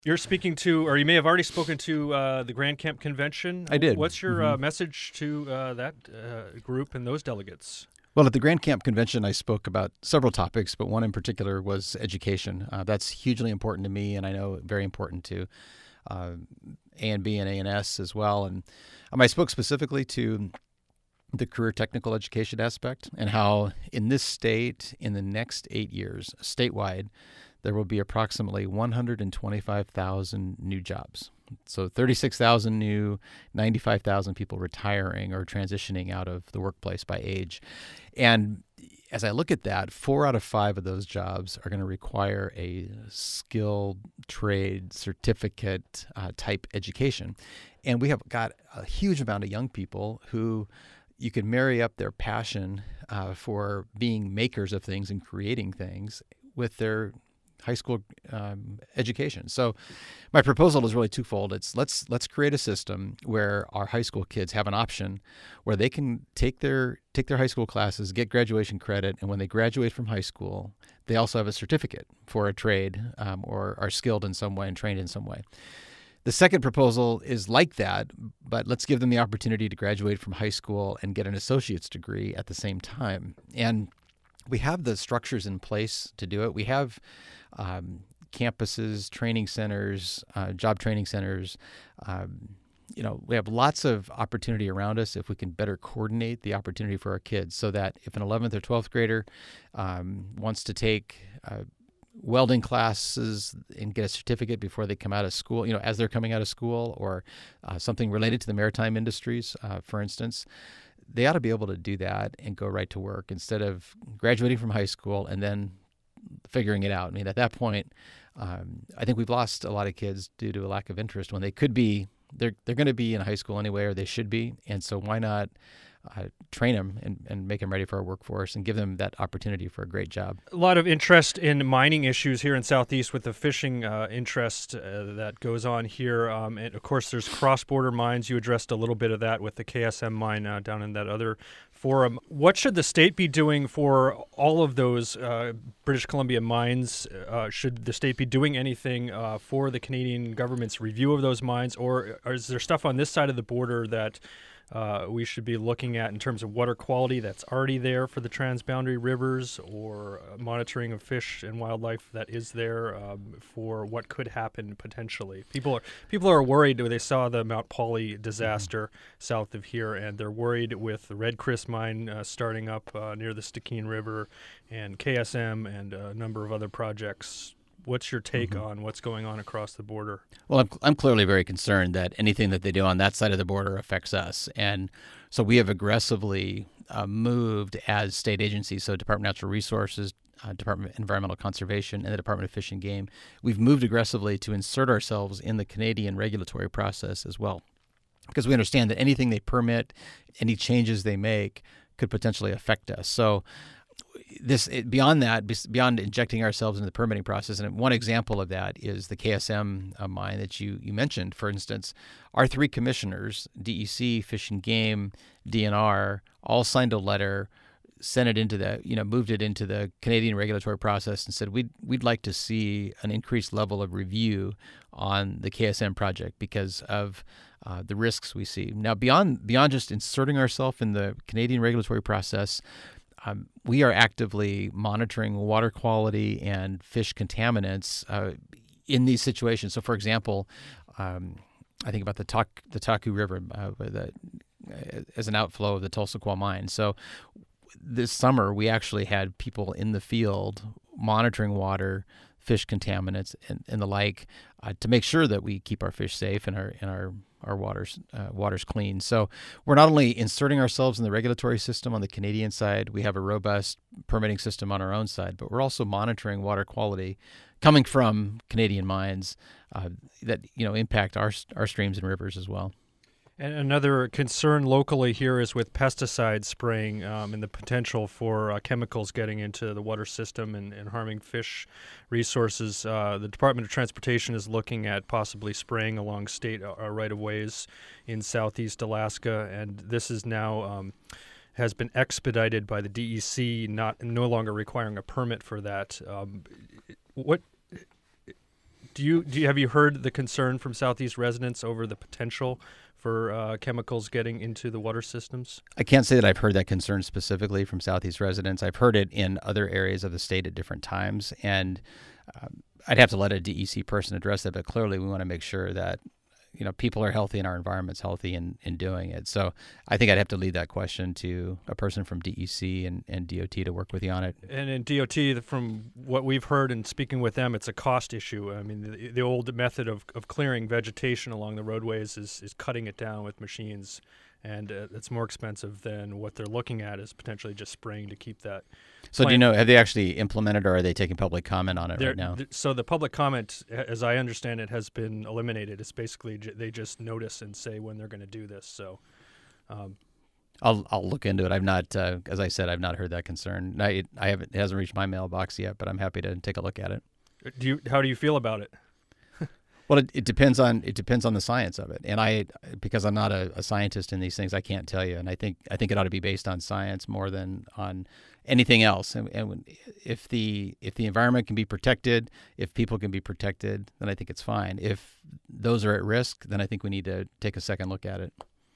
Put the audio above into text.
You're speaking to, or you may have already spoken to the Grand Camp Convention. I did. What's your message to that group and those delegates? Well, at the Grand Camp Convention, I spoke about several topics, but one in particular was education. That's hugely important to me, and I know very important to uh, A&B and A&S as well. And I spoke specifically to the career technical education aspect and how in this state, in the next 8 years, statewide, there will be approximately 125,000 new jobs. So 36,000 new, 95,000 people retiring or transitioning out of the workplace by age. And as I look at that, 4 out of 5 of those jobs are going to require a skilled trade certificate type education. And we have got a huge amount of young people who you could marry up their passion for being makers of things and creating things with their high school education. So my proposal is really twofold. It's let's create a system where our high school kids have an option where they can take their high school classes, get graduation credit, and when they graduate from high school, they also have a certificate for a trade or are skilled in some way and trained in some way. The second proposal is like that, but let's give them the opportunity to graduate from high school and get an associate's degree at the same time. And we have the structures in place to do it. We have campuses, training centers, job training centers. We have lots of opportunity around us if we can better coordinate the opportunity for our kids so that if an 11th or 12th grader wants to take welding classes and get a certificate before they come out of school, as they're coming out of school, or something related to the maritime industries, for instance, they ought to be able to do that and go right to work instead of graduating from high school and then figuring it out. I mean, at that point, I think we've lost a lot of kids due to a lack of interest when they could be, they're going to be in high school anyway, or they should be. And so why not train them and make them ready for our workforce and give them that opportunity for a great job. A lot of interest in mining issues here in Southeast with the fishing interest that goes on here. And of course, there's cross-border mines. You addressed a little bit of that with the KSM mine down in that other forum. What should the state be doing for all of those British Columbia mines? Should the state be doing anything for the Canadian government's review of those mines? Or is there stuff on this side of the border that we should be looking at in terms of water quality that's already there for the transboundary rivers, or monitoring of fish and wildlife that is there for what could happen potentially? People are worried. They saw the Mount Polley disaster south of here, and they're worried with the Red Chris mine starting up near the Stikine River, and KSM and a number of other projects. What's your take on what's going on across the border? Well, I'm clearly very concerned that anything that they do on that side of the border affects us. And so we have aggressively moved as state agencies, so Department of Natural Resources, Department of Environmental Conservation, and the Department of Fish and Game. We've moved aggressively to insert ourselves in the Canadian regulatory process as well, because we understand that anything they permit, any changes they make could potentially affect us. So beyond injecting ourselves into the permitting process, and one example of that is the KSM mine that you mentioned. For instance, our 3 commissioners, DEC, Fish and Game, DNR, all signed a letter, sent it into moved it into the Canadian regulatory process, and said we'd like to see an increased level of review on the KSM project because of the risks we see. Now, beyond just inserting ourselves in the Canadian regulatory process, we are actively monitoring water quality and fish contaminants in these situations. So, for example, I think about the Taku River as an outflow of the Tulsa mine. So this summer, we actually had people in the field monitoring water, fish contaminants, and the like to make sure that we keep our fish safe and our waters clean. So we're not only inserting ourselves in the regulatory system on the Canadian side, we have a robust permitting system on our own side, but we're also monitoring water quality coming from Canadian mines that impact our streams and rivers as well. And another concern locally here is with pesticide spraying and the potential for chemicals getting into the water system and harming fish resources. The Department of Transportation is looking at possibly spraying along state right-of-ways in southeast Alaska, and this is now has been expedited by the DEC, no longer requiring a permit for that. What Have you heard the concern from Southeast residents over the potential for chemicals getting into the water systems? I can't say that I've heard that concern specifically from Southeast residents. I've heard it in other areas of the state at different times, and I'd have to let a DEC person address it. But clearly, we want to make sure that people are healthy and our environment's healthy in doing it. So I think I'd have to leave that question to a person from DEC and DOT to work with you on it. And in DOT, from what we've heard and speaking with them, it's a cost issue. I mean, the old method of clearing vegetation along the roadways is cutting it down with machines, and it's more expensive than what they're looking at is potentially just spraying to keep that. So do you know, have they actually implemented, or are they taking public comment on it right now? So the public comment, as I understand it, has been eliminated. It's basically they just notice and say when they're going to do this. So I'll look into it. I've not, as I said, I've not heard that concern. It hasn't reached my mailbox yet, but I'm happy to take a look at it. How do you feel about it? Well, it depends on the science of it, and because I'm not a scientist in these things, I can't tell you. And I think it ought to be based on science more than on anything else. And if the environment can be protected, if people can be protected, then I think it's fine. If those are at risk, then I think we need to take a second look at it.